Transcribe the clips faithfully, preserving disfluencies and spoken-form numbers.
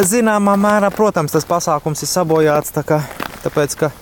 zināmā mērā, protams, tas pasākums ir sabojāts, tā kā, tāpēc, ka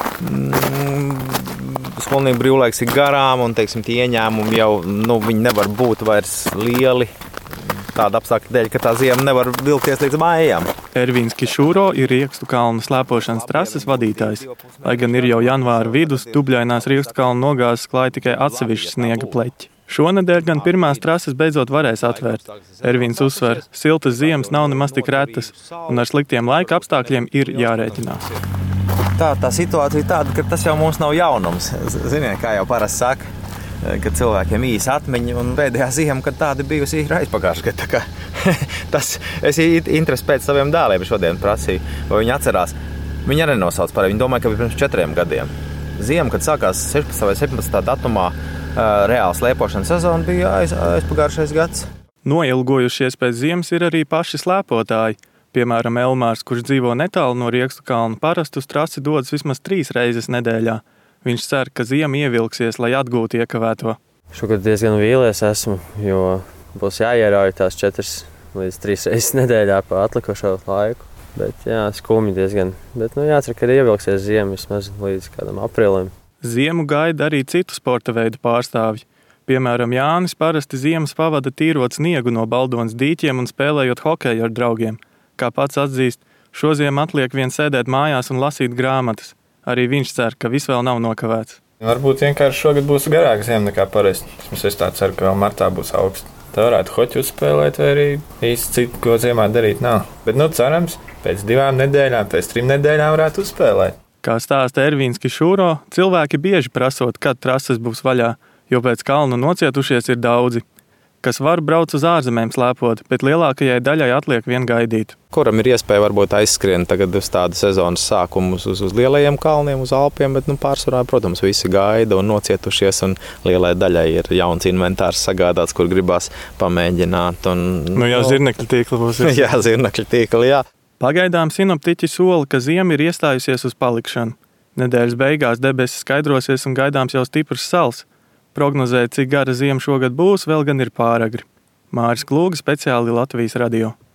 mm, skolnieku brīvlaiks ir garām un, teiksim, tie ieņēmumi jau, nu, viņi nevar būt vairs lieli. Tāda apstākļa dēļ, ka tā ziema nevar vilkties līdz mājām. Ervīns Kišūro ir Riekstu kalnu slēpošanas trases vadītājs. Lai gan ir jau janvāra vidus, dubļainās Riekstu kalnu nogāzes klāja tikai atsevišķi sniega pleķi. Šonedēļ gan pirmās trases beidzot varēs atvērt. Ervīns uzsver, siltas ziemas nav nemaz tik retas, un ar sliktiem laika apstākļiem ir jārēķinās. Tā, tā situācija ir tāda, ka tas jau mums nav jaunums. Ziniet, kā jau parasti saka, kad cilvēkiem īsa atmiņa, un pēdējā ziema, kad tāda bijusi, ir aizpagājuši. Tā tas, es interesi pēc saviem dēliem šodien prasīju, vai viņi atcerās. Viņi arī nenosauc par, viņi domāja, ka bija pirms četriem gadiem. Ziema, kad sākās sešpadsmitā vai septiņpadsmitā datumā, reāls slēpošanas sezona, bija aiz, aizpagājušais gads. Noilgojušies pēc ziemas ir arī paši slēpotāji. Piemēram, Elmārs, kurš dzīvo netālu no Riekstu kalna, parasti uz trasi dodas vismaz trīs reizes nedēļā. Viņš cer, ka ziema ievilksies, lai atgūtu iekavēto. Šogad diezgan vīlies esmu, jo būs jāierauj tās četras līdz trīs reizes nedēļā pa atlikušo laiku. Bet jā, skumji diezgan. Bet nu jācer, ka ievilksies ziema vismaz līdz kādam aprīlim. Ziemu gaida arī citu sporta veidu pārstāvji. Piemēram, Jānis parasti ziemas pavada tīrot sniegu no Baldonas dīķiem un spēlējot hokeju ar draugiem. Kā pats atzīst, šoziem atliek vien sēdēt mājās un lasīt grāmatas. Arī viņš cer, ka viss vēl nav nokavēts. Varbūt vienkārši šogad būs garāka ziema nekā parasti. Es tā ceru, ka vēl martā būs augsts. Tā varētu hoķu uzspēlēt, vai arī īsti citu, ko ziemā darīt nav. Bet, nu, cerams, pēc divām nedēļām, pēc trim nedēļām varētu uzspēlēt. Kā stāsta Ervīns Kišūro, cilvēki bieži prasot, kad trases būs vaļā, jo pēc kalnu nocietušies ir daudzi. Kas var brauc uz ārzemēm slēpot, bet lielākajai daļai atliek vien gaidīt. Kuram ir iespēja varbūt aizskrien tagad uz tādu sezonas sākumu uz, uz lielajiem kalniem, uz Alpiem, bet nu, pārsvarā, protams, visi gaida un nocietušies, un lielai daļai ir jauns inventārs sagādāts, kur gribās pamēģināt. Un, nu jā, zirnekļa tīkla būs. jā, zirnekļa tīkla, jā. Pagaidām sinoptiķi sola, ka ziema ir iestājusies uz palikšanu. Nedēļas beigās debesis skaidrosies un gaidāms jau stiprs sals. Prognozēt, cik gara ziema šogad būs, vēl gan ir pāragri. Māris Klūga, speciāli Latvijas radio.